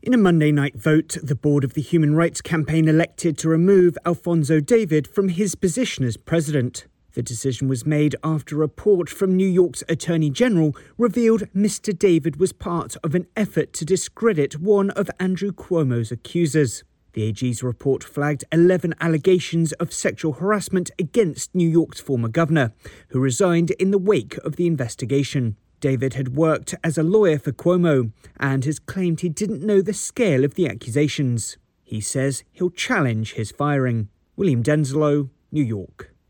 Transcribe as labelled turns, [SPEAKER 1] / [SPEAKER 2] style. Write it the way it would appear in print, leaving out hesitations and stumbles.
[SPEAKER 1] In a Monday night vote, the board of the Human Rights Campaign elected to remove Alphonso David from his position as president. The decision was made after a report from New York's Attorney General revealed Mr. David was part of an effort to discredit one of Andrew Cuomo's accusers. The AG's report flagged 11 allegations of sexual harassment against New York's former governor, who resigned in the wake of the investigation. David had worked as a lawyer for Cuomo and has claimed he didn't know the scale of the accusations. He says he'll challenge his firing. William Denslow, New York.